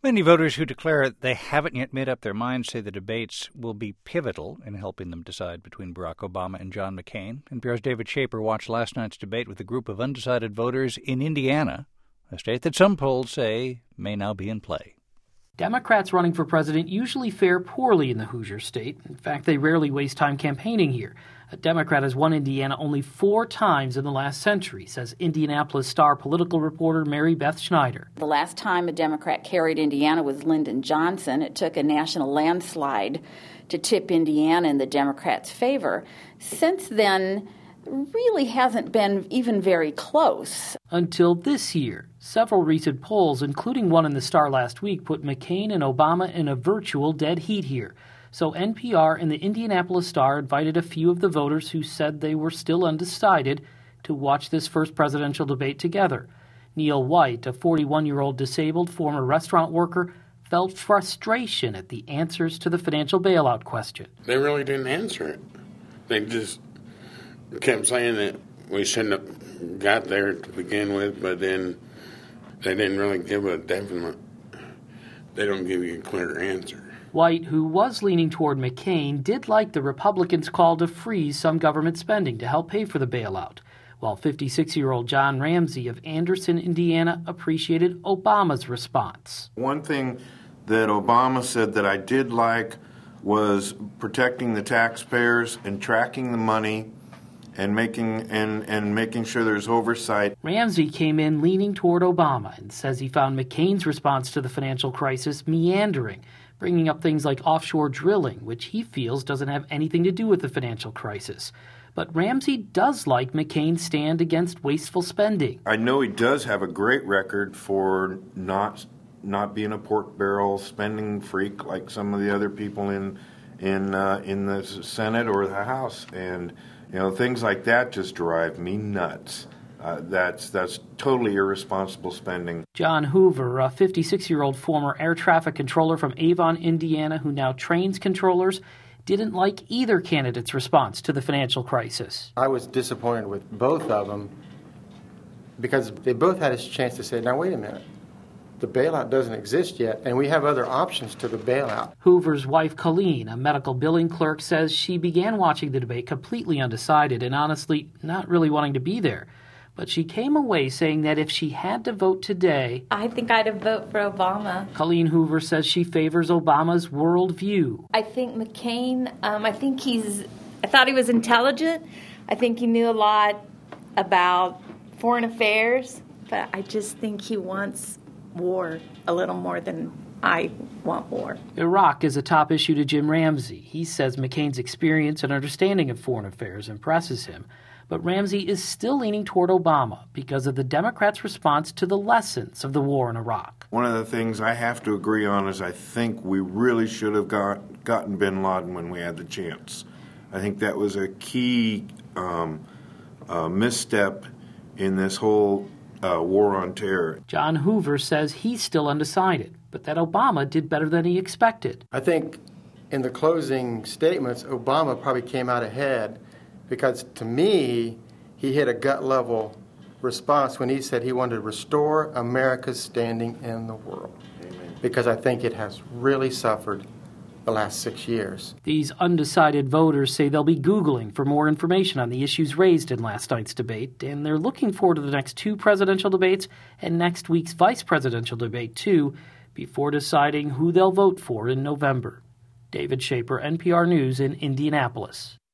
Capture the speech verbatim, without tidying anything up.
Many voters who declare they haven't yet made up their minds say the debates will be pivotal in helping them decide between Barack Obama and John McCain. N P R's David Shaper watched last night's debate with a group of undecided voters in Indiana, a state that some polls say may now be in play. Democrats running for president usually fare poorly in the Hoosier state. In fact, they rarely waste time campaigning here. A Democrat has won Indiana only four times in the last century, says Indianapolis Star political reporter Mary Beth Schneider. The last time a Democrat carried Indiana was Lyndon Johnson. It took a national landslide to tip Indiana in the Democrats' favor. Since then, really hasn't been even very close. Until this year. Several recent polls, including one in the Star last week, put McCain and Obama in a virtual dead heat here. So N P R and the Indianapolis Star invited a few of the voters who said they were still undecided to watch this first presidential debate together. Neil White, a forty-one-year-old disabled former restaurant worker, felt frustration at the answers to the financial bailout question. They really didn't answer it. They just kept saying that we shouldn't have got there to begin with, but then they didn't really give a definite, they don't give you a clear answer. White, who was leaning toward McCain, did like the Republicans' call to freeze some government spending to help pay for the bailout, while fifty-six-year-old John Ramsey of Anderson, Indiana, appreciated Obama's response. One thing that Obama said that I did like was protecting the taxpayers and tracking the money and making and, and making sure there's oversight. Ramsey came in leaning toward Obama and says he found McCain's response to the financial crisis meandering, bringing up things like offshore drilling, which he feels doesn't have anything to do with the financial crisis. But Ramsey does like McCain's stand against wasteful spending. I know he does have a great record for not not being a pork barrel spending freak like some of the other people in in uh, in the Senate or the House, and you know things like that just drive me nuts. Uh, that's that's totally irresponsible spending. John Hoover, a fifty-six-year-old former air traffic controller from Avon, Indiana, who now trains controllers, didn't like either candidate's response to the financial crisis. I was disappointed with both of them because they both had a chance to say, now wait a minute, the bailout doesn't exist yet, and we have other options to the bailout. Hoover's wife, Colleen, a medical billing clerk, says she began watching the debate completely undecided and honestly not really wanting to be there. But she came away saying that if she had to vote today, I think I'd vote for Obama. Colleen Hoover says she favors Obama's worldview. I think McCain, um, I think he's, I thought he was intelligent. I think he knew a lot about foreign affairs, but I just think he wants war a little more than I want war. Iraq is a top issue to Jim Ramsey. He says McCain's experience and understanding of foreign affairs impresses him. But Ramsey is still leaning toward Obama because of the Democrats' response to the lessons of the war in Iraq. One of the things I have to agree on is I think we really should have got, gotten bin Laden when we had the chance. I think that was a key um, uh, misstep in this whole uh, war on terror. John Hoover says he's still undecided, but that Obama did better than he expected. I think in the closing statements, Obama probably came out ahead because, to me, he hit a gut-level response when he said he wanted to restore America's standing in the world. Amen. Because I think it has really suffered the last six years. These undecided voters say they'll be Googling for more information on the issues raised in last night's debate, and they're looking forward to the next two presidential debates and next week's vice presidential debate, too, before deciding who they'll vote for in November. David Shaper, N P R News in Indianapolis.